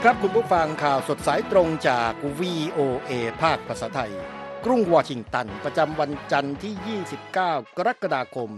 ครับคุณผู้ฟังข่าวสดสายตรงจาก VOA ภาคภาษาไทยกรุงวอชิงตันประจำวันจันทร์ที่ 29 กรกฎาคม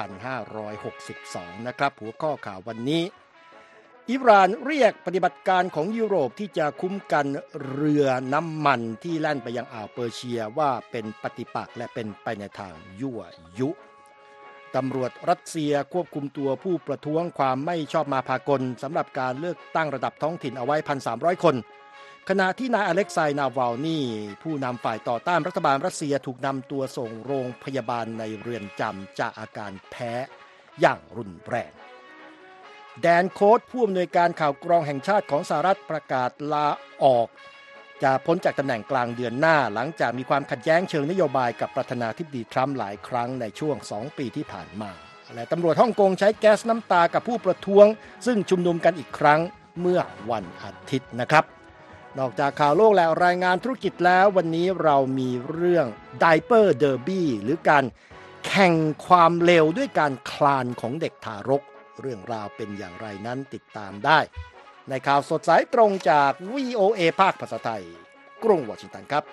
2562 นะครับหัวข้อข่าววันนี้อิหร่านเรียกปฏิบัติการของยุโรปที่จะคุ้มกันเรือน้ำมันที่แล่นไปยังอ่าวเปอร์เซียว่าเป็นปฏิปักษ์และเป็นไปในทางยั่วยุตำรวจรัสเซียควบคุมตัวผู้ประท้วงความไม่ชอบมาพากลสำหรับการเลือกตั้งระดับท้องถิ่นเอาไว้ 1,300 คนขณะที่นายอเล็กไซย์นาวาลนีผู้นำฝ่ายต่อต้านรัฐบาลรัสเซียถูกนำตัวส่งโรงพยาบาลในเรือนจำจากอาการแพ้อย่างรุนแรงแดนโค้ดผู้อำนวยการข่าวกรองแห่งชาติของสหรัฐประกาศลาออกจะพ้นจากตำแหน่งกลางเดือนหน้าหลังจากมีความขัดแย้งเชิงนโยบายกับประธานาธิบดีทรัมป์หลายครั้งในช่วง2 ปีที่ผ่านมาและตำรวจฮ่องกงใช้แก๊สน้ำตากับผู้ประท้วงซึ่งชุมนุมกันอีกครั้งเมื่อวันอาทิตย์นะครับนอกจากข่าวโลกและรายงานธุรกิจแล้ววันนี้เรามีเรื่อง Diaper Derby หรือการแข่งความเร็วด้วยการคลานของเด็กทารกเรื่องราวเป็นอย่างไรนั้นติดตามได้ในข่าวสดสายตรงจาก VOA ภาคภาษาไทยกรุงวอชิงตันครับ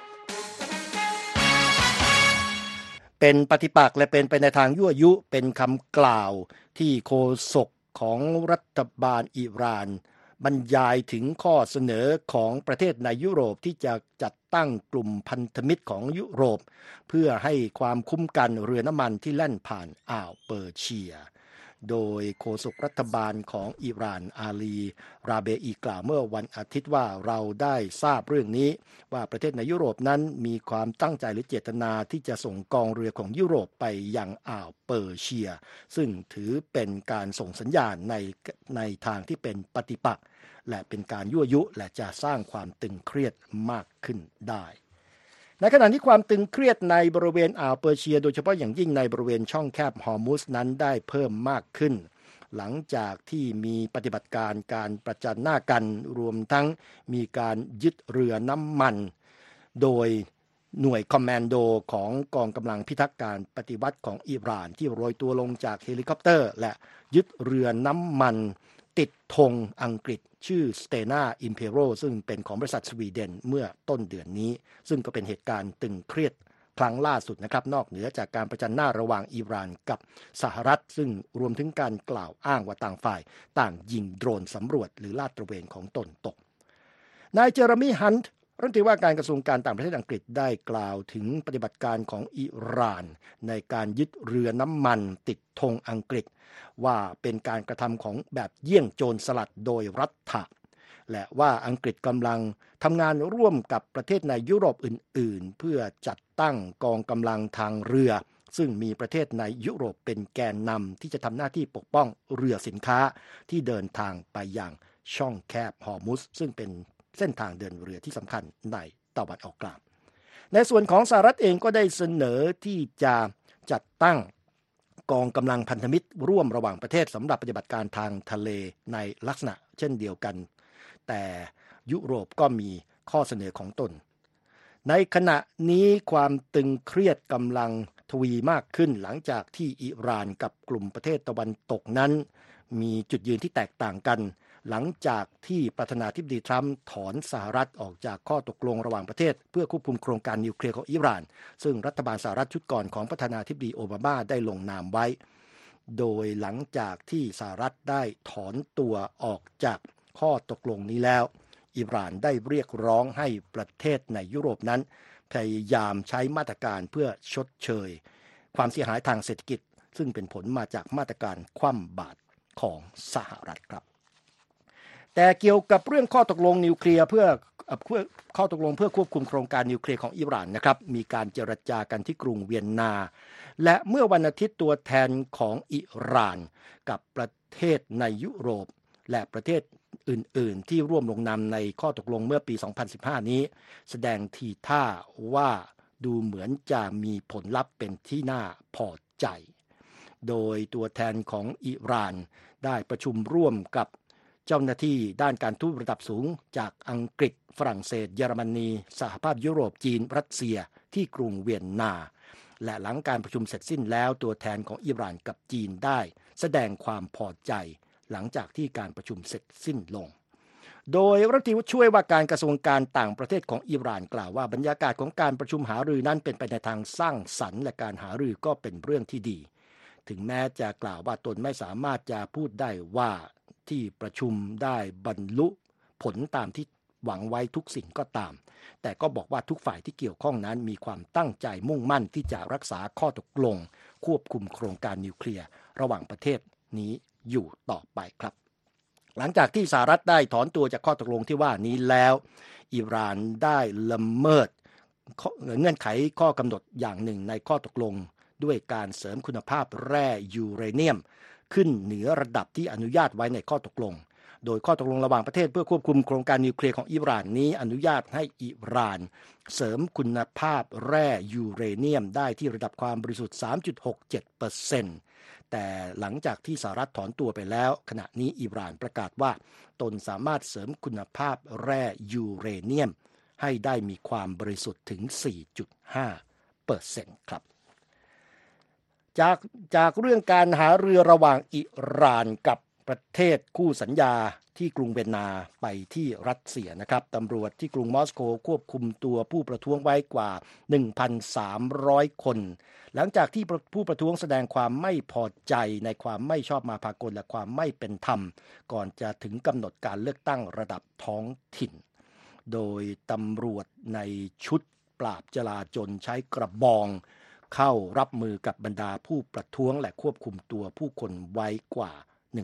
เป็นปฏิปักษ์และเป็นไปในทางยั่วยุเป็นคำกล่าวที่โฆษกของรัฐบาลอิหร่านบรรยายถึงข้อเสนอของประเทศในยุโรปที่จะจัดตั้งกลุ่มพันธมิตรของยุโรปเพื่อให้ความคุ้มกันเรือน้ำมันที่แล่นผ่านอ่าวเปอร์เซียโดยโฆษกรัฐบาลของอิหร่านอาลีราเบอีกล่าวเมื่อวันอาทิตย์ว่าเราได้ทราบเรื่องนี้ว่าประเทศในยุโรปนั้นมีความตั้งใจหรือเจตนาที่จะส่งกองเรือของยุโรปไปยังอ่าวเปอร์เซียซึ่งถือเป็นการส่งสัญญาณในทางที่เป็นปฏิปักษ์และเป็นการยั่วยุและจะสร้างความตึงเครียดมากขึ้นได้ในขณะที่ความตึงเครียดในบริเวณอ่าวเปอร์เซียโดยเฉพาะอย่างยิ่งในบริเวณช่องแคบฮอร์มุสนั้นได้เพิ่มมากขึ้นหลังจากที่มีปฏิบัติการประจันหน้ากันรวมทั้งมีการยึดเรือน้ำมันโดยหน่วยคอมมานโดของกองกำลังพิทักษ์การปฏิวัติของอิหร่านที่โรยตัวลงจากเฮลิคอปเตอร์และยึดเรือน้ำมันติดธงอังกฤษชื่อ Stena Impero ซึ่งเป็นของบริษัทสวีเดนเมื่อต้นเดือนนี้ซึ่งก็เป็นเหตุการณ์ตึงเครียดครั้งล่าสุดนะครับนอกเหนือจากการประจันหน้าระหว่างอิหร่านกับสหรัฐซึ่งรวมถึงการกล่าวอ้างว่าต่างฝ่ายต่างยิงโดรนสำรวจหรือลาดตระเวนของตนตกนายเจอร์มีฮันต์รัฐมนตรีว่าการกระทรวงการต่างประเทศอังกฤษได้กล่าวถึงปฏิบัติการของอิหร่านในการยึดเรือน้ำมันติดธงอังกฤษว่าเป็นการกระทำของแบบเยี่ยงโจรสลัดโดยรัฐะและว่าอังกฤษกำลังทำงานร่วมกับประเทศในยุโรปอื่นๆเพื่อจัดตั้งกองกำลังทางเรือซึ่งมีประเทศในยุโรปเป็นแกนนำที่จะทำหน้าที่ปกป้องเรือสินค้าที่เดินทางไปยังช่องแคบฮอร์มุสซึ่งเป็นเส้นทางเดินเรือที่สำคัญในตะวันออกกลางในส่วนของสหรัฐเองก็ได้เสนอที่จะจัดตั้งกองกำลังพันธมิตรร่วมระหว่างประเทศสำหรับปฏิบัติการทางทะเลในลักษณะเช่นเดียวกันแต่ยุโรปก็มีข้อเสนอของตนในขณะนี้ความตึงเครียดกำลังทวีมากขึ้นหลังจากที่อิหร่านกับกลุ่มประเทศตะวันตกนั้นมีจุดยืนที่แตกต่างกันหลังจากที่ประธานาธิบดีทรัมป์ถอนสหรัฐออกจากข้อตกลงระหว่างประเทศเพื่อควบคุมโครงการนิวเคลียร์ของอิหร่านซึ่งรัฐบาลสหรัฐชุดก่อนของประธานาธิบดีโอบามาได้ลงนามไว้โดยหลังจากที่สหรัฐได้ถอนตัวออกจากข้อตกลงนี้แล้วอิหร่านได้เรียกร้องให้ประเทศในยุโรปนั้นพยายามใช้มาตรการเพื่อชดเชยความเสียหายทางเศรษฐกิจซึ่งเป็นผลมาจากมาตรการคว่ำบาตรของสหรัฐครับแต่เกี่ยวกับเรื่องข้อตกลงนิวเคลียร์เพื่อข้อตกลงเพื่อควบคุมโครงการนิวเคลียร์ของอิหร่านนะครับมีการเจรจากันที่กรุงเวียนนาและเมื่อวันอาทิตย์ตัวแทนของอิหร่านกับประเทศในยุโรปและประเทศอื่นๆที่ร่วมลงนามในข้อตกลงเมื่อปี 2015 นี้แสดงทีท่าว่าดูเหมือนจะมีผลลัพธ์เป็นที่น่าพอใจโดยตัวแทนของอิหร่านได้ประชุมร่วมกับเจ้าหน้าที่ด้านการทูตระดับสูงจากอังกฤษฝรั่งเศสเยอรมนีสหภาพยุโรปจีนรัสเซียที่กรุงเวียนนาและหลังการประชุมเสร็จสิ้นแล้วตัวแทนของอิหร่านกับจีนได้แสดงความพอใจหลังจากที่การประชุมเสร็จสิ้นลงโดยรัฐมนตรีช่วยว่าการกระทรวงการต่างประเทศของอิหร่านกล่าวว่าบรรยากาศของการประชุมหารือนั้นเป็นไปในทางสร้างสรรค์และการหารือก็เป็นเรื่องที่ดีถึงแม้จะกล่าวว่าตนไม่สามารถจะพูดได้ว่าที่ประชุมได้บรรลุผลตามที่หวังไว้ทุกสิ่งก็ตามแต่ก็บอกว่าทุกฝ่ายที่เกี่ยวข้องนั้นมีความตั้งใจมุ่งมั่นที่จะรักษาข้อตกลงควบคุมโครงการนิวเคลียร์ระหว่างประเทศนี้อยู่ต่อไปครับหลังจากที่สหรัฐได้ถอนตัวจากข้อตกลงที่ว่านี้แล้วอิหร่านได้ละเมิดเงื่อนไขข้อกำหนดอย่างหนึ่งในข้อตกลงด้วยการเสริมคุณภาพแร่ยูเรเนียมขึ้นเหนือระดับที่อนุญาตไว้ในข้อตกลงโดยข้อตกลงระหว่างประเทศเพื่อควบคุมโครงการนิวเคลียร์ของอิหร่านนี้อนุญาตให้อิหร่านเสริมคุณภาพแร่ยูเรเนียมได้ที่ระดับความบริสุทธิ์ 3.67%แต่หลังจากที่สหรัฐถอนตัวไปแล้วขณะนี้อิหร่านประกาศว่าตนสามารถเสริมคุณภาพแร่ยูเรเนียมให้ได้มีความบริสุทธิ์ถึง 4.5% ครับจากเรื่องการหาเรือระหว่างอิหร่านกับประเทศคู่สัญญาที่กรุงเวียนนาไปที่รัสเซียนะครับตำรวจที่กรุงมอสโกควบคุมตัวผู้ประท้วงไว้กว่า 1,300 คนหลังจากที่ผู้ประท้วงแสดงความไม่พอใจในความไม่ชอบมาพากลและความไม่เป็นธรรมก่อนจะถึงกำหนดการเลือกตั้งระดับท้องถิ่นโดยตำรวจในชุดปราบจลาจลใช้กระบองเข้ารับมือกับบรรดาผู้ประท้วงและควบคุมตัวผู้คนไว้กว่า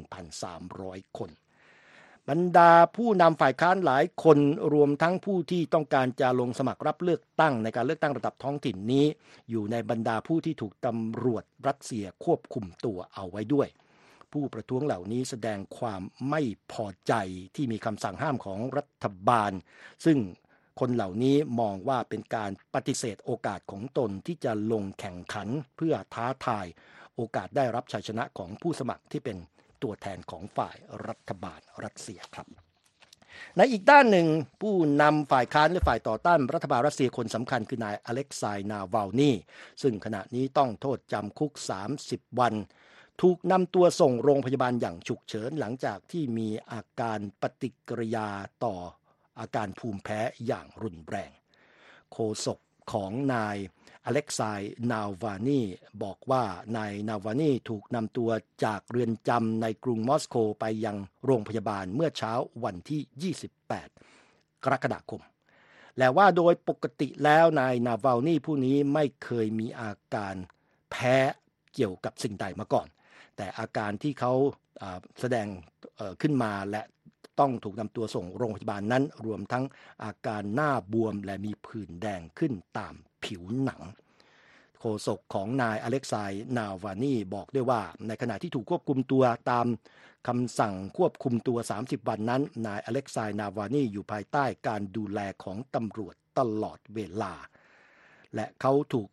1,300 คนบรรดาผู้นำฝ่ายค้านหลายคนรวมทั้งผู้ที่ต้องการจะลงสมัครรับเลือกตั้งในการเลือกตั้งระดับท้องถิ่นนี้อยู่ในบรรดาผู้ที่ถูกตำรวจรัสเซียควบคุมตัวเอาไว้ด้วยผู้ประท้วงเหล่านี้แสดงความไม่พอใจที่มีคำสั่งห้ามของรัฐบาลซึ่งคนเหล่านี้มองว่าเป็นการปฏิเสธโอกาสของตนที่จะลงแข่งขันเพื่อท้าทายโอกาสได้รับชัยชนะของผู้สมัครที่เป็นตัวแทนของฝ่ายรัฐบาลรัสเซียครับในอีกด้านหนึ่งผู้นำฝ่ายค้านและฝ่ายต่อต้านรัฐบาลรัสเซียคนสำคัญคือนายอเล็กซายนาวาลนีซึ่งขณะนี้ต้องโทษจำคุก30 วันถูกนำตัวส่งโรงพยาบาลอย่างฉุกเฉินหลังจากที่มีอาการปฏิกิริยาต่ออาการภูมิแพ้อย่างรุนแรงโฆษกของนายอเล็กซายนาวานีบอกว่านายนาวานีถูกนำตัวจากเรือนจำในกรุงมอสโกไปยังโรงพยาบาลเมื่อเช้าวันที่28 กรกฎาคมและว่าโดยปกติแล้วนายนาวานีผู้นี้ไม่เคยมีอาการแพ้เกี่ยวกับสิ่งใดมาก่อนแต่อาการที่เขาแสดงขึ้นมาและต้องถูกนำตัวส่งโรงพยาบาลนั้นรวมทั้งอาการหน้าบวมและมีผื่นแดงขึ้นตามผิวหนังโฆษกของนายอเล็กซายนาวานีบอกด้วยว่าในขณะที่ถูกควบคุมตัวตามคำสั่งควบคุมตัว30 วันนั้นนายอเล็กซายนาวานีอยู่ภายใต้การดูแลของตำรวจตลอดเวลาและเขา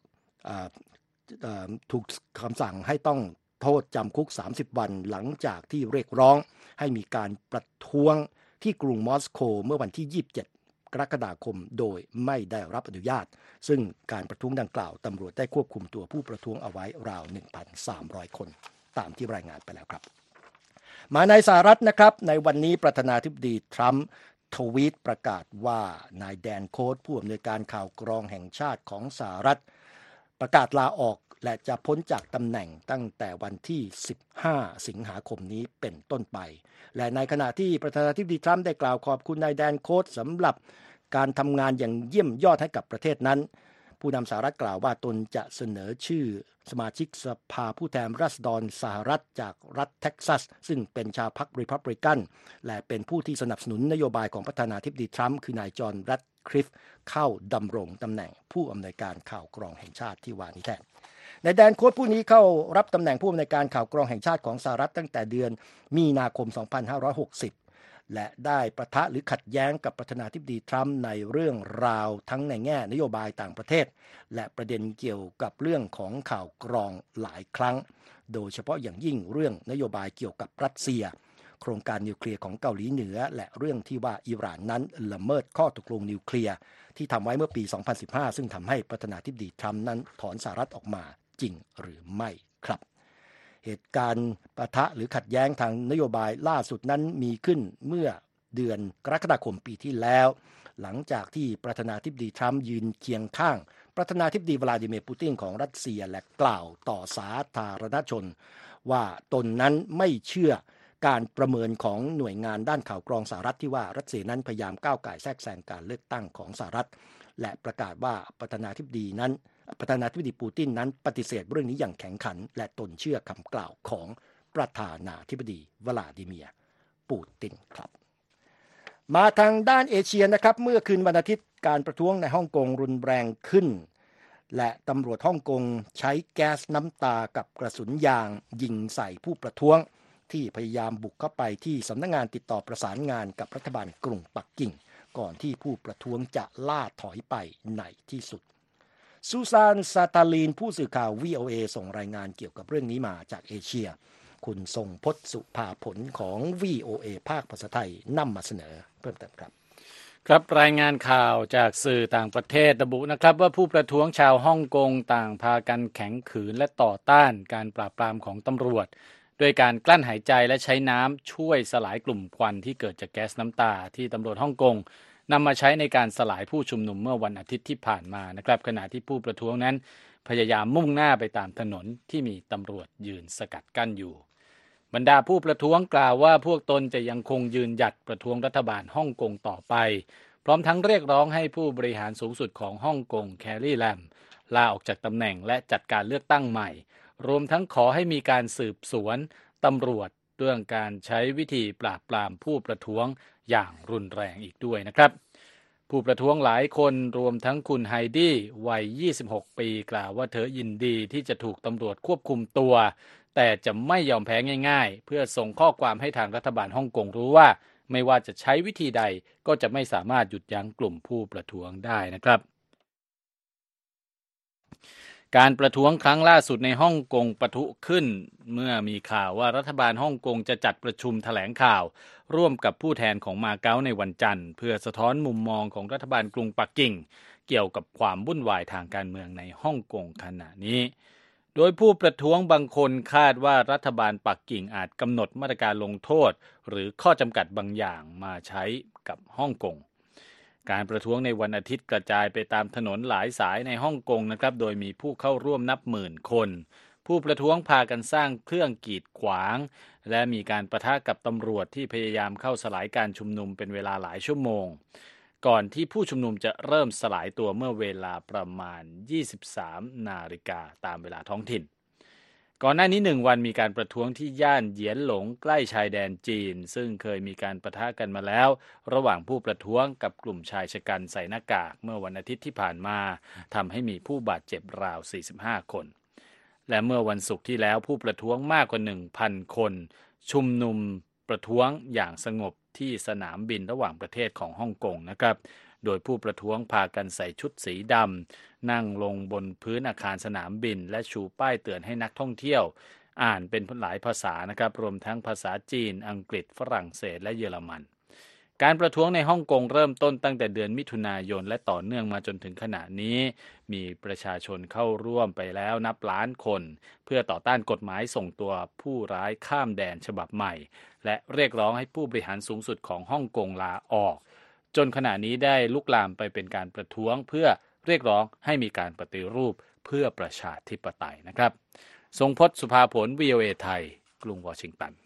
ถูกคำสั่งให้ต้องโทษจำคุก30 วันหลังจากที่เรียกร้องให้มีการประท้วงที่กรุงมอสโกเมื่อวันที่27 กรกฎาคมโดยไม่ได้รับอนุญาตซึ่งการประท้วงดังกล่าวตำรวจได้ควบคุมตัวผู้ประท้วงเอาไว้ราว 1,300 คนตามที่รายงานไปแล้วครับมาในสหรัฐนะครับในวันนี้ประธานาธิบดีทรัมป์ทวีตประกาศว่านายแดนโค้ดผู้อำนวยการข่าวกรองแห่งชาติของสหรัฐประกาศลาออกและจะพ้นจากตำแหน่งตั้งแต่วันที่15 สิงหาคมนี้เป็นต้นไปและในขณะที่ประธานาธิบดีทรัมป์ได้กล่าวขอบคุณนายแดนโค้ดสำหรับการทำงานอย่างเยี่ยมยอดให้กับประเทศนั้นผู้นำสหรัฐกล่าวว่าตนจะเสนอชื่อสมาชิกสภาผู้แทนราษฎรสหรัฐจากรัฐเท็กซัสซึ่งเป็นชาวพรรครีพับลิกันและเป็นผู้ที่สนับสนุนนโยบายของประธานาธิบดีทรัมป์คือนายจอห์น แรดคลิฟฟ์เข้าดำรงตำแหน่งผู้อำนวยการข่าวกรองแห่งชาติที่ว่านี้แทนนายแดนโค้ดผู้นี้เข้ารับตำแหน่งผู้อำนวยการข่าวกรองแห่งชาติของสหรัฐตั้งแต่เดือนมีนาคม 2560 และได้ปะทะหรือขัดแย้งกับประธานาธิบดีทรัมป์ในเรื่องราวทั้งในแง่นโยบายต่างประเทศและประเด็นเกี่ยวกับเรื่องของข่าวกรองหลายครั้งโดยเฉพาะอย่างยิ่งเรื่องนโยบายเกี่ยวกับรัสเซียโครงการนิวเคลียร์ของเกาหลีเหนือและเรื่องที่ว่าอิหร่านนั้นละเมิดข้อตกลงนิวเคลียร์ที่ทำไว้เมื่อปี 2015 ซึ่งทำให้ประธานาธิบดีทรัมป์นั้นถอนสหรัฐออกมาจริงหรือไม่ครับเหตุการณ์ปะทะหรือขัดแย้งทางนโยบายล่าสุดนั้นมีขึ้นเมื่อเดือนกรกฎาคมปีที่แล้วหลังจากที่ประธานาธิบดีทรัมป์ยืนเคียงข้างประธานาธิบดีวลาดิเมียร์ปูตินของรัสเซียและกล่าวต่อสาธารณชนว่าตนนั้นไม่เชื่อการประเมินของหน่วยงานด้านข่าวกรองสหรัฐที่ว่ารัสเซียนั้นพยายามก้าวก่ายแทรกแซงการเลือกตั้งของสหรัฐและประกาศว่าประธานาธิบดีปูตินนั้นปฏิเสธเรื่องนี้อย่างแข็งขันและตนเชื่อคำกล่าวของประธานาธิบดีวลาดิเมียร์ปูตินครับมาทางด้านเอเชียนะครับเมื่อคืนวันอาทิตย์การประท้วงในฮ่องกงรุนแรงขึ้นและตำรวจฮ่องกงใช้แก๊สน้ำตากับกระสุนยางยิงใส่ผู้ประท้วงที่พยายามบุกเข้าไปที่สำนักงานติดต่อประสานงานกับรัฐบาลกรุงปักกิ่งก่อนที่ผู้ประท้วงจะล่าถอยไปในที่สุดซูซานซาตาลีนผู้สื่อข่าว VOA ส่งรายงานเกี่ยวกับเรื่องนี้มาจากเอเชียคุณทรงพจน์สุภาผลของ VOA ภาคภาษาไทยนำมาเสนอเพิ่มเติมครับครับรายงานข่าวจากสื่อต่างประเทศระบุนะครับว่าผู้ประท้วงชาวฮ่องกงต่างพากันแข็งขืนและต่อต้านการปราบปรามของตำรวจด้วยการกลั้นหายใจและใช้น้ำช่วยสลายกลุ่มควันที่เกิดจากแก๊สน้ำตาที่ตำรวจฮ่องกงนำมาใช้ในการสลายผู้ชุมนุมเมื่อวันอาทิตย์ที่ผ่านมานะครับขณะที่ผู้ประท้วงนั้นพยายามมุ่งหน้าไปตามถนนที่มีตำรวจยืนสกัดกั้นอยู่บรรดาผู้ประท้วงกล่าวว่าพวกตนจะยังคงยืนหยัดประท้วงรัฐบาลฮ่องกงต่อไปพร้อมทั้งเรียกร้องให้ผู้บริหารสูงสุดของฮ่องกงแคร์รี่แลมลาออกจากตำแหน่งและจัดการเลือกตั้งใหม่รวมทั้งขอให้มีการสืบสวนตำรวจเรื่องการใช้วิธีปราบปรามผู้ประท้วงอย่างรุนแรงอีกด้วยนะครับผู้ประท้วงหลายคนรวมทั้งคุณไฮดี้วัย26ปีกล่าวว่าเธอยินดีที่จะถูกตำรวจควบคุมตัวแต่จะไม่ยอมแพ้ง่ายๆเพื่อส่งข้อความให้ทางรัฐบาลฮ่องกงรู้ว่าไม่ว่าจะใช้วิธีใดก็จะไม่สามารถหยุดยั้งกลุ่มผู้ประท้วงได้นะครับการประท้วงครั้งล่าสุดในฮ่องกงปะทุขึ้นเมื่อมีข่าวว่ารัฐบาลฮ่องกงจะจัดประชุมแถลงข่าวร่วมกับผู้แทนของมาเก๊าในวันจันทร์เพื่อสะท้อนมุมมองของรัฐบาลกรุงปักกิ่งเกี่ยวกับความวุ่นวายทางการเมืองในฮ่องกงขณะนี้โดยผู้ประท้วงบางคนคาดว่ารัฐบาลปักกิ่งอาจกำหนดมาตรการลงโทษหรือข้อจำกัดบางอย่างมาใช้กับฮ่องกงการประท้วงในวันอาทิตย์กระจายไปตามถนนหลายสายในฮ่องกงนะครับโดยมีผู้เข้าร่วมนับหมื่นคนผู้ประท้วงพากันสร้างเครื่องกีดขวางและมีการปะทะกับตำรวจที่พยายามเข้าสลายการชุมนุมเป็นเวลาหลายชั่วโมงก่อนที่ผู้ชุมนุมจะเริ่มสลายตัวเมื่อเวลาประมาณ 23 นาฬิกาตามเวลาท้องถิ่นก่อนหน้านี้1วันมีการประท้วงที่ย่านเหยียนหลงใกล้ชายแดนจีนซึ่งเคยมีการปะทะกันมาแล้วระหว่างผู้ประท้วงกับกลุ่มชายชะกันใส่หน้ากากเมื่อวันอาทิตย์ที่ผ่านมาทำให้มีผู้บาดเจ็บราว45คนและเมื่อวันศุกร์ที่แล้วผู้ประท้วงมากกว่า 1,000 คนชุมนุมประท้วงอย่างสงบที่สนามบินระหว่างประเทศของฮ่องกงนะครับโดยผู้ประท้วงพากันใส่ชุดสีดำนั่งลงบนพื้นอาคารสนามบินและชูป้ายเตือนให้นักท่องเที่ยวอ่านเป็นหลายภาษานะครับรวมทั้งภาษาจีนอังกฤษฝรั่งเศสและเยอรมันการประท้วงในฮ่องกงเริ่มต้นตั้งแต่เดือนมิถุนายนและต่อเนื่องมาจนถึงขณะนี้มีประชาชนเข้าร่วมไปแล้วนับล้านคนเพื่อต่อต้านกฎหมายส่งตัวผู้ร้ายข้ามแดนฉบับใหม่และเรียกร้องให้ผู้บริหารสูงสุดของฮ่องกงลาออกจนขณะนี้ได้ลุกลามไปเป็นการประท้วงเพื่อเรียกร้องให้มีการปฏิรูปเพื่อประชาธิปไตยนะครับทรงพจน์สุภาผล VOA ไทยกรุงวอชิงตัน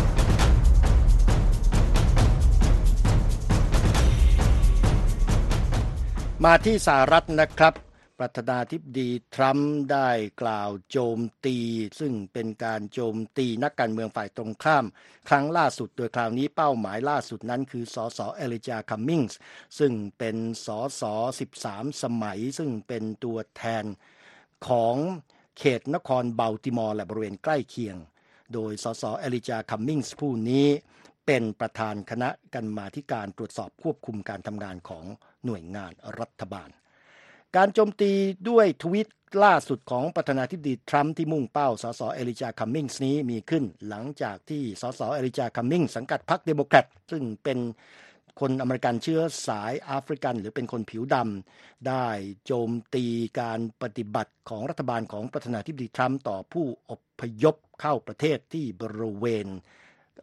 มาที่สหรัฐนะครับประธานาธิบดีทรัมป์ได้กล่าวโจมตีซึ่งเป็นการโจมตีนักการเมืองฝ่ายตรงข้ามครั้งล่าสุดโดยคราวนี้เป้าหมายล่าสุดนั้นคือสสเอลิจาคัมมิงส์ซึ่งเป็นสส13สมัยซึ่งเป็นตัวแทนของเขตนครบัลติมอร์และบริเวณใกล้เคียงโดยสสเอลิจาคัมมิงส์ผู้นี้เป็นประธานคณะกรรมาธิการตรวจสอบควบคุมการทำงานของหน่วยงานรัฐบาลการโจมตีด้วยทวีตล่าสุดของประธานาธิบดีทรัมป์ที่มุ่งเป้าสสเอลิจาคัมมิงส์นี้มีขึ้นหลังจากที่สสเอลิจาคัมมิงส์สังกัดพรรคเดโมแครตซึ่งเป็นคนอเมริกันเชื้อสายแอฟริกันหรือเป็นคนผิวดำได้โจมตีการปฏิบัติของรัฐบาลของประธานาธิบดีทรัมป์ต่อผู้อพยพเข้าประเทศที่บริเวณ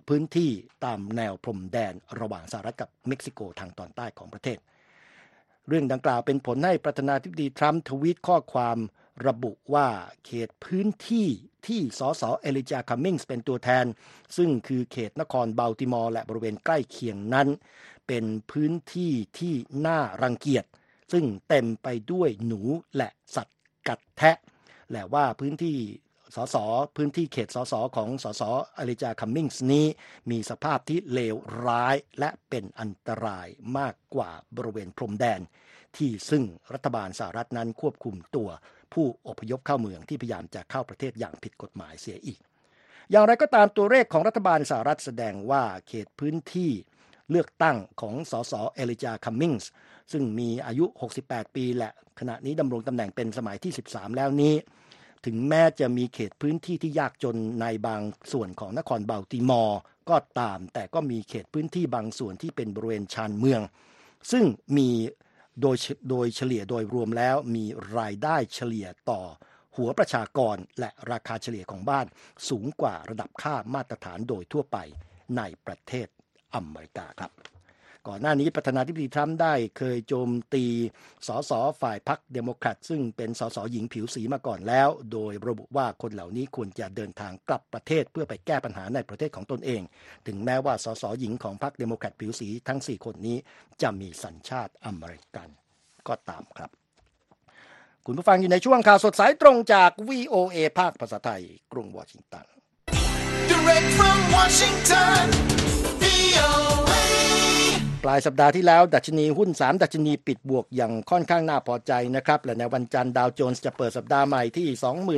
พื้นที่ตามแนวพรมแดนระหว่างสหรัฐกับเม็กซิโกทางตอนใต้ของประเทศเรื่องดังกล่าวเป็นผลให้ประธานาธิบดีทรัมป์ทวีตข้อความระบุว่าเขตพื้นที่ที่สสเอลิจาคัมมิงส์เป็นตัวแทนซึ่งคือเขตนครบัลติมอร์และบริเวณใกล้เคียงนั้นเป็นพื้นที่ที่น่ารังเกียจซึ่งเต็มไปด้วยหนูและสัตว์กัดแทะและว่าพื้นที่เขตสสของสสเอลิจาคัมมิงส์นี้มีสภาพที่เลวร้ายและเป็นอันตรายมากกว่าบริเวณพรมแดนที่ซึ่งรัฐบาลสหรัฐนั้นควบคุมตัวผู้อพยพเข้าเมืองที่พยายามจะเข้าประเทศอย่างผิดกฎหมายเสียอีกอย่างไรก็ตามตัวเลขของรัฐบาลสหรัฐแสดงว่าเขตพื้นที่เลือกตั้งของสสเอลิจาคัมมิงส์ซึ่งมีอายุ68ปีและขณะนี้ดำรงตำแหน่งเป็นสมัยที่13แล้วนี้ถึงแม้จะมีเขตพื้นที่ที่ยากจนในบางส่วนของนครบัลติมอร์ก็ตามแต่ก็มีเขตพื้นที่บางส่วนที่เป็นบริเวณชานเมืองซึ่งมีโดยเฉลี่ยโดยรวมแล้วมีรายได้เฉลี่ยต่อหัวประชากรและราคาเฉลี่ยของบ้านสูงกว่าระดับค่ามาตรฐานโดยทั่วไปในประเทศอเมริกาครับก่อนหน้านี้ประธานาธิบดีทรัมป์ได้เคยโจมตีสสฝ่ายพรรคเดโมแครตซึ่งเป็นสสหญิงผิวสีมาก่อนแล้วโดยระบุว่าคนเหล่านี้ควรจะเดินทางกลับประเทศเพื่อไปแก้ปัญหาในประเทศของตนเองถึงแม้ว่าสสหญิงของพรรคเดโมแครตผิวสีทั้ง4คนนี้จะมีสัญชาติอเมริกันก็ตามครับคุณผู้ฟังอยู่ในช่วงข่าวสดสายตรงจาก VOA ภาคภาษาไทยกรุงวอชิงตัน Direct from Washington, VOA. ปลายสัปดาห์ที่แล้วดัชนีหุ้น3ดัชนีปิดบวกอย่างค่อนข้างน่าพอใจนะครับและในวันจันทร์ดาวโจนส์จะเปิดสัปดาห์ใหม่ที่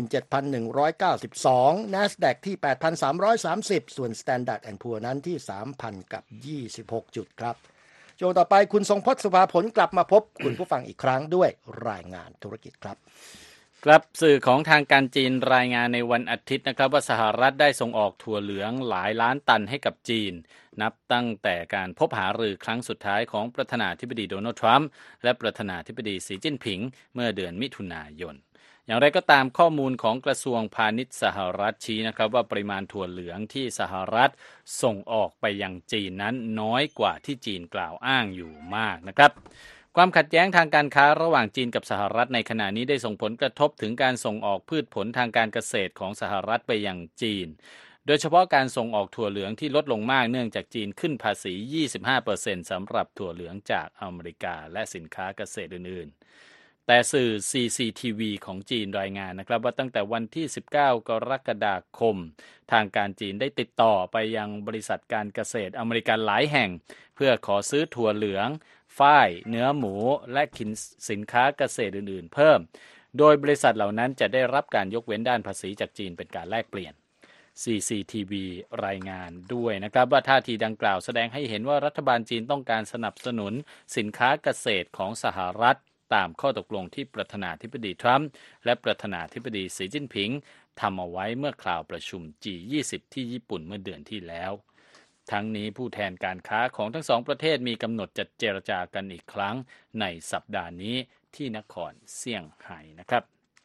27,192 NASDAQ ที่ 8,330 ส่วน Standard & Poor's นั้นที่ 3,000 กับ 26 จุดครับช่วงต่อไปคุณทรงพจน์สุภาผลกลับมาพบคุณผู้ฟังอีกครั้งด้วยรายงานธุรกิจครับครับสื่อของทางการจีนรายงานในวันอาทิตย์นะครับว่าสหรัฐได้ส่งออกถั่วเหลืองหลายล้านตันให้กับจีนนับตั้งแต่การพบหารือครั้งสุดท้ายของประธานาธิบดีโดนัลด์ทรัมป์และประธานาธิบดีสีจิ้นผิงเมื่อเดือนมิถุนายนอย่างไรก็ตามข้อมูลของกระทรวงพาณิชย์สหรัฐชี้นะครับว่าปริมาณถั่วเหลืองที่สหรัฐส่งออกไปยังจีนนั้นน้อยกว่าที่จีนกล่าวอ้างอยู่มากนะครับความขัดแย้งทางการค้าระหว่างจีนกับสหรัฐในขณะนี้ได้ส่งผลกระทบถึงการส่งออกพืชผลทางการเกษตรของสหรัฐไปยังจีนโดยเฉพาะการส่งออกถั่วเหลืองที่ลดลงมากเนื่องจากจีนขึ้นภาษี 25% สำหรับถั่วเหลืองจากอเมริกาและสินค้าเกษตรอื่นๆแต่สื่อ CCTV ของจีนรายงานนะครับว่าตั้งแต่วันที่ 19 กรกฎาคมทางการจีนได้ติดต่อไปยังบริษัทการเกษตรอเมริกันหลายแห่งเพื่อขอซื้อถั่วเหลืองฝ้ายเนื้อหมูและสินค้าเกษตรอื่นๆเพิ่มโดยบริษัทเหล่านั้นจะได้รับการยกเว้นด้านภาษีจากจีนเป็นการแลกเปลี่ยน CCTV รายงานด้วยนะครับว่าท่าทีดังกล่าวแสดงให้เห็นว่ารัฐบาลจีนต้องการสนับสนุนสินค้าเกษตรของสหรัฐตามข้อตกลงที่ประธานาธิบดีทรัมป์และประธานาธิบดีสีจิ้นผิงทำเอาไว้เมื่อคราวประชุม G20 ที่ญี่ปุ่นเมื่อเดือนที่แล้วทั้งนี้ผู้แทนการค้าของทั้งสองประเทศมีกำหนดจะเจรจากันอีกครั้งในสัปดาห์นี้ที่นครเซี่ยงไฮ้นะครับ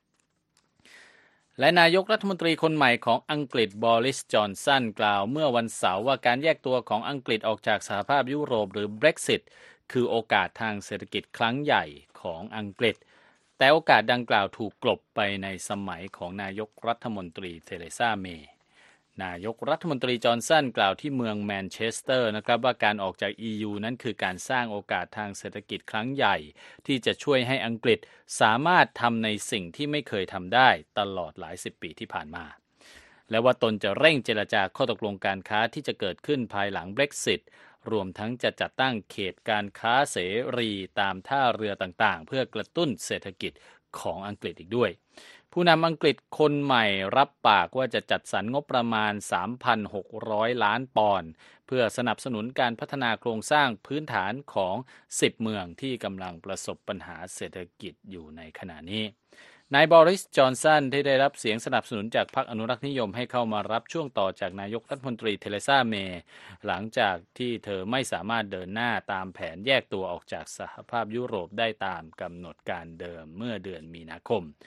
และนายกรัฐมนตรีคนใหม่ของอังกฤษบอริส จอนสันกล่าวเมื่อวันเสาร์ว่าการแยกตัวของอังกฤษออกจากสหภาพยุโรปหรือ Brexit คือโอกาสทางเศรษฐกิจครั้งใหญ่ของอังกฤษแต่โอกาสดังกล่าวถูกกลบไปในสมัยของนายกรัฐมนตรีเทเรซาเมย์นายกรัฐมนตรีจอห์นสันกล่าวที่เมืองแมนเชสเตอร์นะครับว่าการออกจาก EU นั้นคือการสร้างโอกาสทางเศรษฐกิจครั้งใหญ่ที่จะช่วยให้อังกฤษสามารถทำในสิ่งที่ไม่เคยทำได้ตลอดหลายสิบปีที่ผ่านมาและว่าตนจะเร่งเจรจาข้อตกลงการค้าที่จะเกิดขึ้นภายหลัง Brexit รวมทั้งจะจัดตั้งเขตการค้าเสรีตามท่าเรือต่างๆเพื่อกระตุ้นเศรษฐกิจของอังกฤษอีกด้วยผู้นำอังกฤษคนใหม่รับปากว่าจะจัดสรรงบประมาณ 3,600 ล้านปอนด์เพื่อสนับสนุนการพัฒนาโครงสร้างพื้นฐานของ10เมืองที่กำลังประสบปัญหาเศรษฐกิจอยู่ในขณะนี้นายบอริส จอนสันที่ได้รับเสียงสนับสนุนจากพรรคอนุรักษ์นิยมให้เข้ามารับช่วงต่อจากนายกรัฐมนตรีเทเรซาเมย์หลังจากที่เธอไม่สามารถเดินหน้าตามแผนแยกตัวออกจากสหภาพยุโรปได้ตามกำหนดการเดิมเมื่อเดือนมีนาคม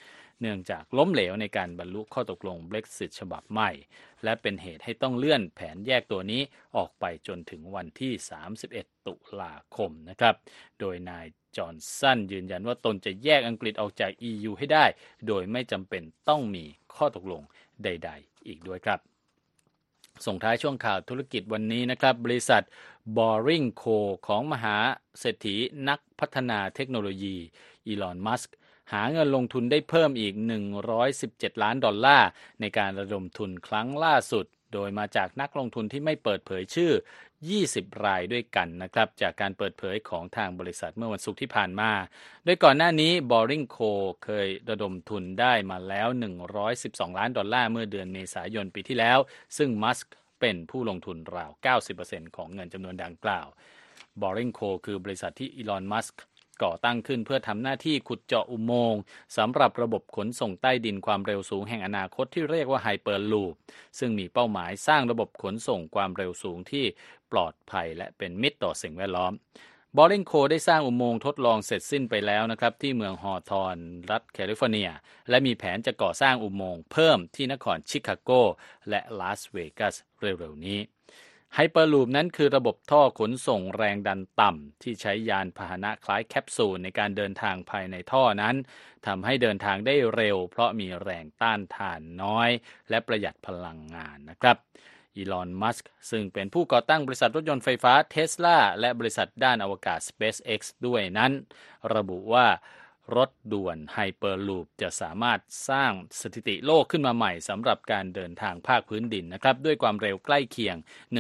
เนื่องจากล้มเหลวในการบรรลุข้อตกลง Brexit ฉบับใหม่และเป็นเหตุให้ต้องเลื่อนแผนแยกตัวนี้ออกไปจนถึงวันที่31ตุลาคมนะครับโดยนายจอห์นสันยืนยันว่าตนจะแยกอังกฤษออกจาก EU ให้ได้โดยไม่จำเป็นต้องมีข้อตกลงใดๆอีกด้วยครับส่งท้ายช่วงข่าวธุรกิจวันนี้นะครับบริษัท Boring Co ของมหาเศรษฐีนักพัฒนาเทคโนโลยีอีลอน มัสก์หาเงินลงทุนได้เพิ่มอีก$117 ล้านในการระดมทุนครั้งล่าสุดโดยมาจากนักลงทุนที่ไม่เปิดเผยชื่อ20 รายด้วยกันนะครับจากการเปิดเผยของทางบริษัทเมื่อวันศุกร์ที่ผ่านมาโดยก่อนหน้านี้ Boring Co เคยระดมทุนได้มาแล้ว$112 ล้านเมื่อเดือนเมษายนปีที่แล้วซึ่งมัสก์เป็นผู้ลงทุนราว 90% ของเงินจำนวนดังกล่าว Boring Co คือบริษัทที่อีลอน มัสก์ก่อตั้งขึ้นเพื่อทำหน้าที่ขุดเจาะอุโมงค์สำหรับระบบขนส่งใต้ดินความเร็วสูงแห่งอนาคตที่เรียกว่า Hyperloop ซึ่งมีเป้าหมายสร้างระบบขนส่งความเร็วสูงที่ปลอดภัยและเป็นมิตรต่อสิ่งแวดล้อม Boring Co ได้สร้างอุโมงค์ทดลองเสร็จสิ้นไปแล้วนะครับที่เมืองฮอว์ทอนรัฐแคลิฟอร์เนียและมีแผนจะก่อสร้างอุโมงค์เพิ่มที่นครชิคาโกและลาสเวกัสเร็วๆนี้Hyperloop นั้นคือระบบท่อขนส่งแรงดันต่ำที่ใช้ยานพาหนะคล้ายแคปซูลในการเดินทางภายในท่อนั้นทำให้เดินทางได้เร็วเพราะมีแรงต้านทานน้อยและประหยัดพลังงานนะครับอีลอน มัสก์ซึ่งเป็นผู้ก่อตั้งบริษัทรถยนต์ไฟฟ้า Tesla และบริษัทด้านอวกาศ SpaceX ด้วยนั้นระบุว่ารถด่วน Hyperloop จะสามารถสร้างสถิติโลกขึ้นมาใหม่สำหรับการเดินทางภาคพื้นดินนะครับด้วยความเร็วใกล้เคียง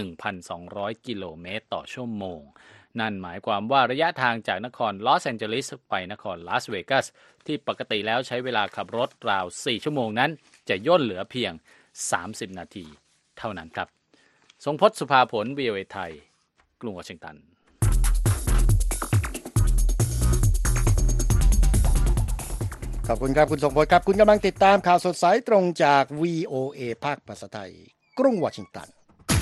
1,200 กิโลเมตรต่อชั่วโมงนั่นหมายความว่าระยะทางจากนครลอสแองเจลิสไปนครลาสเวกัสที่ปกติแล้วใช้เวลาขับรถราว 4 ชั่วโมงนั้นจะย่นเหลือเพียง 30 นาทีเท่านั้นครับทรงพจน์ สุภาผล VOA ไทยกรุงวอชิงตันขอบคุณครับคุณทรงพจน์ครับคุณกำลังติดตามข่าวสดสายตรงจาก VOA ภาคภาษาไทยกรุงวอชิงตัน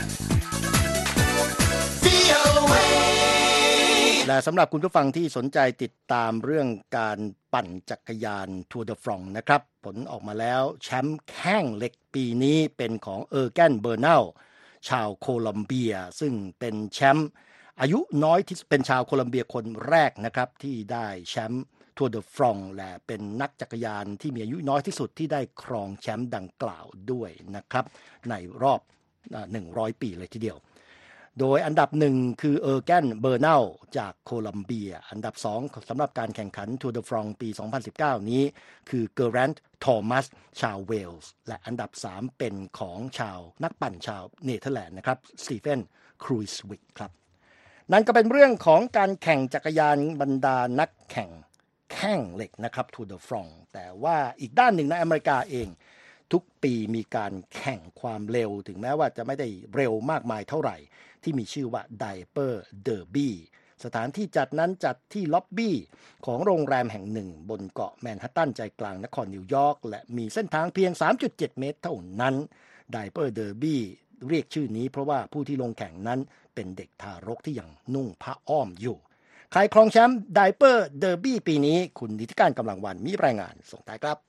และสำหรับคุณผู้ฟังที่สนใจติดตามเรื่องการปั่นจักรยานทัวร์เดอฟรองนะครับผลออกมาแล้วแชมป์แข้งเหล็กปีนี้เป็นของเออร์แกนเบอร์นัลชาวโคลัมเบียซึ่งเป็นแชมป์อายุน้อยที่เป็นชาวโคลัมเบียคนแรกนะครับที่ได้แชมป์ทัวร์เดอฟรองและเป็นนักจักรยานที่มีอายุน้อยที่สุดที่ได้ครองแชมป์ดังกล่าวด้วยนะครับในรอบ100 ปีเลยทีเดียวโดยอันดับ1คือเออร์แกนเบอร์นัลจากโคลัมเบียอันดับ2สำหรับการแข่งขันทัวร์เดอฟรองปี2019นี้คือเกอแรนต์ทอมัสชาวเวลส์และอันดับ3เป็นของชาวนักปั่นชาวเนเธอร์แลนด์นะครับสตีเฟนครูซวิกครับนั่นก็เป็นเรื่องของการแข่งจักรยานบรรดานักแข่งแข้งเหล็กนะครับทัวร์เดอฟรองแต่ว่าอีกด้านหนึ่งในอเมริกาเองทุกปีมีการแข่งความเร็วถึงแม้ว่าจะไม่ได้เร็วมากมายเท่าไหร่ที่มีชื่อว่า Diaper Derby สถานที่จัดนั้นจัดที่ล็อบบี้ของโรงแรมแห่งหนึ่งบนเกาะแมนฮัตตันใจกลางนครนิวยอร์กและมีเส้นทางเพียง 3.7 เมตรเท่านั้น Diaper Derby เรียกชื่อนี้เพราะว่าผู้ที่ลงแข่งนั้นเป็นเด็กทารกที่ยังนุ่งผ้าอ้อมอยู่ใครครองแชมป์ Diaper Derby ปีนี้คุณนิติการกำลังวันมีรายงานส่งท้ายครับ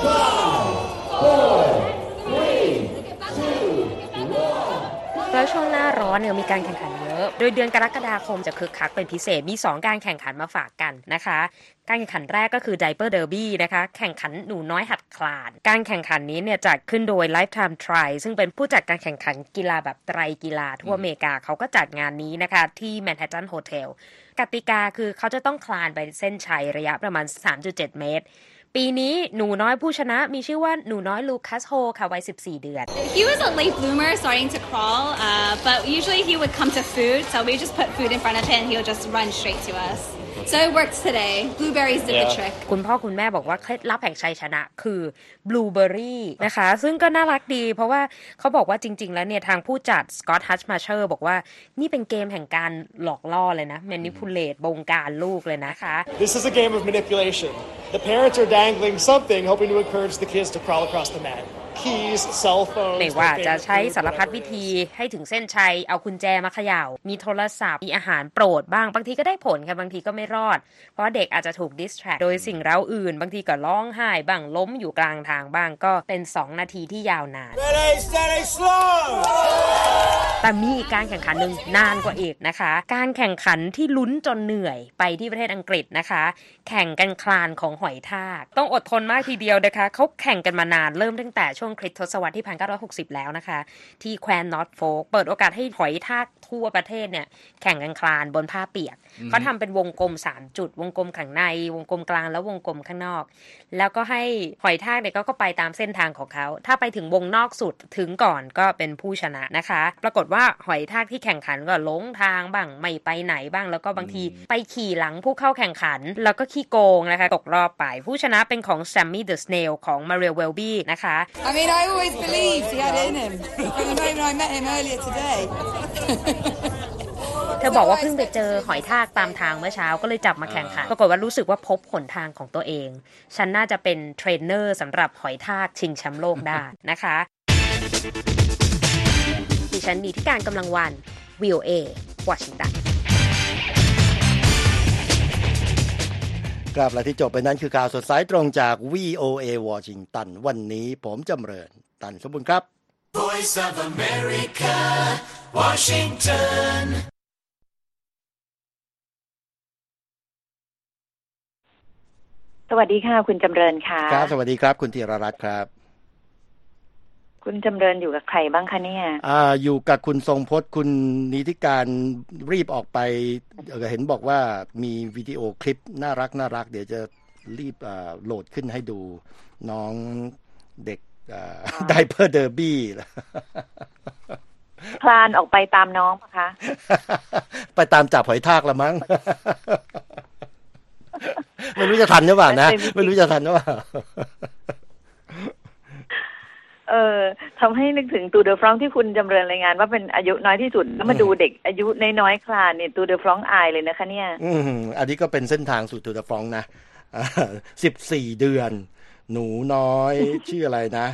แล้วช่วงหน้าร้อนเนี่ยมีการแข่งขันเยอะโดยเดือนกรกฎาคมจะคึกคักเป็นพิเศษมี2การแข่งขันมาฝากกันนะคะการแข่งขันแรกก็คือ Diaper Derby นะคะแข่งขันหนูน้อยหัดคลานการแข่งขันนี้เนี่ยจัดขึ้นโดย Lifetime Try ซึ่งเป็นผู้จัดการแข่งขันกีฬาแบบไตรกีฬาทั่วอเมริกาเขาก็จัดงานนี้นะคะที่ Manhattan Hotel กติกาคือเขาจะต้องคลานไปเส้นชัยระยะประมาณ 3.7 เมตรปีนี้หนูน้อยผู้ชนะมีชื่อว่าหนูน้อยลูคัสโฮค่ะวัย14เดือน He was a late bloomer starting to crawl but usually he would come to food so we just put food in front of him and he'll just run straight to us so it worked today blueberries did the trick คุณพ่อคุณแม่บอกว่าเคล็ดลับแห่งชัยชนะคือบลูเบอร์รี่นะคะซึ่งก็น่ารักดีเพราะว่าเขาบอกว่าจริงๆแล้วเนี่ยทางผู้จัดสกอตต์ฮัชมาเชอร์บอกว่านี่เป็นเกมแห่งการหลอกล่อเลยนะ manipulate บงการลูกเลยนะคะ This is a game of manipulation. The parents are dangling something hoping to encourage the kids to crawl across the mat. keys, cell phones. ไม่ว่าจะใช้สารพัดวิธีให้ถึงเส้นชัยเอากุญแจมาเขย่ามีโทรศัพท์มีอาหารโปรดบ้างบางทีก็ได้ผลค่ะบางทีก็ไม่รอดเพราะเด็กอาจจะถูก distract โดยสิ่งเร้าอื่นบางทีก็ร้องไห้บ้างล้มอยู่กลางทางบ้างก็เป็น2 นาทีที่ยาวนาน Steady, slow. แต่มีอีกการแข่งขันหนึ่งนานกว่าอีกนะคะการแข่งขันที่ลุ้นจนเหนื่อยไปที่ประเทศอังกฤษนะคะแข่งกันคลานของหอยทากต้องอดทนมากทีเดียวนะคะเขาแข่งกันมานานเริ่มตั้งแต่ช่วงคริสตศตวรรษที่1960แล้วนะคะที่แคว้นนอร์ทโฟล์กเปิดโอกาสให้หอยทากทั่วประเทศเนี่ยแข่งกันคลานบนผ้าเปียกเขาทำเป็นวงกลม3จุดวงกลมข้างในวงกลมกลางแล้ววงกลมข้างนอกแล้วก็ให้หอยทากเนี่ยก็ไปตามเส้นทางของเขาถ้าไปถึงวงนอกสุดถึงก่อนก็เป็นผู้ชนะนะคะปรากฏว่าหอยทากที่แข่งขันก็หลงทางบ้างไม่ไปไหนบ้างแล้วก็บางทีไปขี่หลังผู้เข้าแข่งขันแล้วก็ขี้โกงนะคะตกรอบไปผู้ชนะเป็นของ Sammy the Snail ของ Mariel Welby นะคะ I mean, I always believed he had it in him from the moment I met him earlier today. เธอบอกว่าเพิ่งไปเจอหอยทากตามทางเมื่อเช้าก็เลยจับมาแข่งขันปรากฏว่ารู้สึกว่าพบหนทางของตัวเองฉันน่าจะเป็นเทรนเนอร์สำหรับหอยทากชิงแชมป์โลกได้นะคะดิฉันมีที่การกำลังวัน VOA วอชิงตันครับและที่จบไปนั้นคือข่าวสดสายตรงจาก VOA วอชิงตันวันนี้ผมจำเริญตันสมบูรณ์ครับ Voice of America, Washington. สวัสดีค่ะคุณจำเริญค่ะครับสวัสดีครับคุณธีรรัตน์ครับคุณจำเริญอยู่กับใครบ้างคะเนี่ยอยู่กับคุณทรงพจน์คุณนิติการรีบออกไปเห็นบอกว่ามีวิดีโอคลิปน่ารักเดี๋ยวจะรีบโหลดขึ้นให้ดูน้องเด็กไดเปอร์เดอร์บี้คลานออกไปตามน้องปะคะไปตามจับหอยทากละมั้งไม่รู้จะทันหรือเปล่านะไม่รู้จะทันหรือเปล่าทำให้นึกถึงตูเดอฟรองที่คุณจำเริญรายงานว่าเป็นอายุน้อยที่สุดแล้วมาดูเด็กอายุน้อยๆคลานเนี่ยตูเดอฟรองอายเลยนะคะเนี่ยอันนี้ก็เป็นเส้นทางสู่ตูเดอฟรองนะ14 เดือนหนูน้อยชื่ออะไรนะ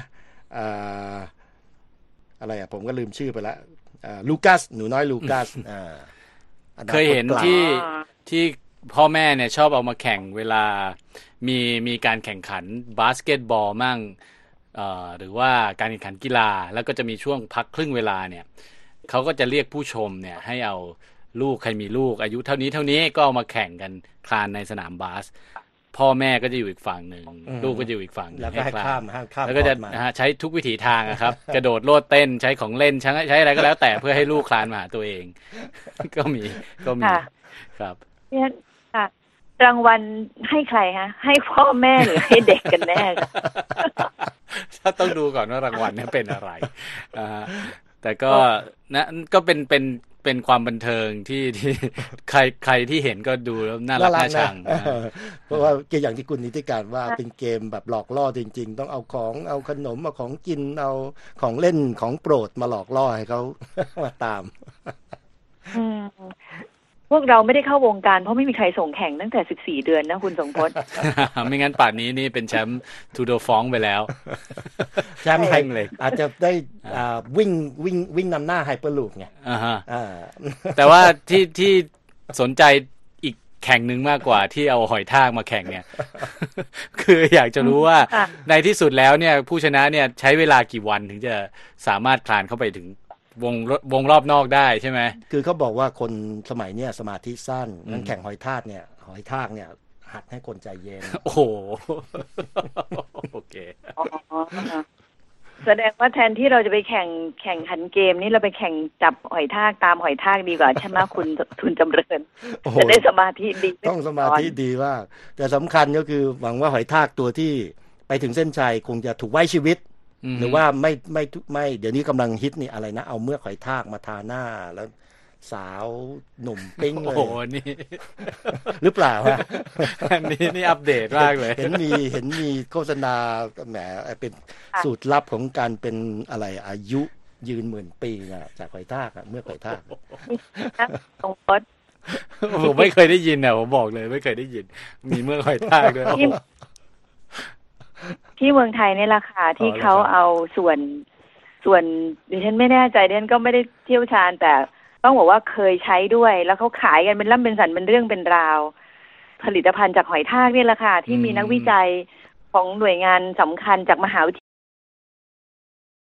อะไรผมก็ลืมชื่อไปแล้วลูกัสหนูน้อยลูกัสเคยเห็นที่พ่อแม่เนี่ยชอบเอามาแข่งเวลามีการแข่งขันบาสเกตบอลมั่งหรือว่าการแข่งขันกีฬาแล้วก็จะมีช่วงพักครึ่งเวลาเนี่ยเขาก็จะเรียกผู้ชมเนี่ยให้เอาลูกใครมีลูกอายุเท่านี้ก็เอามาแข่งกันคลานในสนามบาสพ่อแม่ก็จะอยู่อีกฝั่งหนึ่งลูกก็จะอยู่อีกฝั่งนึงแล้วก็ให้ข้ามแล้วก็จะใช้ทุกวิถีทางครับกระโดดโลดเต้นใช้ของเล่นใช้อะไรก็แล้วแต่เพื่อให้ลูกคลานมาหาตัวเองก็มีครับเนี่ยค่ะรางวัลให้ใครฮะให้พ่อแม่หรือให้เด็กกันแน่ถ้าต้องดูก่อนว่ารางวัลนี้เป็นอะไรแต่ก็นะก็เป็นความบันเทิงที่ใครที่เห็นก็ดูแล้วน่ารักน่าชังเพราะว่าเกมอย่างที่คุณนิติการว่าเป็นเกมแบบหลอกล่อจริงๆต้องเอาขนมเอาของกินเอาของเล่นของโปรดมาหลอกล่อให้เขามาตามพวกเราไม่ได้เข้าวงการเพราะไม่มีใครส่งแข่งตั้งแต่14 เดือนนะคุณทรงพจน์ไม่งั้นป่านนี้นี่เป็นแชมป์ทูโดฟองไปแล้วแชมป์ไฮเลยอาจจะได้วิ่งนำหน้าไฮเปอร์ลูปไงแต่ว่าที่สนใจอีกแข่งหนึ่งมากกว่าที่เอาหอยทากมาแข่งเนี่ยคืออยากจะรู้ว่าในที่สุดแล้วเนี่ยผู้ชนะเนี่ยใช้เวลากี่วันถึงจะสามารถคลานเข้าไปถึงวงรอบนอกได้ใช่ไหมคือเขาบอกว่าคนสมัยเนี้ยสมาธิสั้นงั้นแข่งหอยทากเนี่ยหัดให้คนใจเย็นโอ้โหโอเคแสดงว่าแทนที่เราจะไปแข่งขันเกมนี่เราไปแข่งจับหอยทากตามหอยทากดีกว่าใช่ไหมคุณทุนจำเริญจะได้สมาธิดีต้องสมาธิดีมากแต่สำคัญก็คือหวังว่าหอยทากตัวที่ไปถึงเส้นชัยคงจะถูกไว้ชีวิตหรือว่าไม่เดี๋ยวนี้กำลังฮิตนี่อะไรนะเอาเมือกหอยทากมาทาหน้าแล้วสาวหนุ่มปิ้งเลยโอ้โหนี่หรือเปล่าฮะอันนี้นี่อัปเดตมากเลยเห็นมีโฆษณาแหมเป็นสูตรลับของการเป็นอะไรอายุยืน10,000 ปีนะจากหอยทากเมือกหอยทากตรงรถผมไม่เคยได้ยินผมบอกเลยไม่เคยได้ยินมีเมือกหอยทากด้วยที่เมืองไทยนี่แหละค่ะที่เขาเอาส่วนดิฉันไม่แน่ใจดิฉันก็ไม่ได้เชี่ยวชาญแต่ต้องบอกว่าเคยใช้ด้วยแล้วเขาขายกันเป็นล่ำเป็นสันเป็นเรื่องเป็นราวผลิตภัณฑ์จากหอยทากนี่แหละค่ะที่มีนักวิจัยของหน่วยงานสำคัญจากมหาวิทยาลัย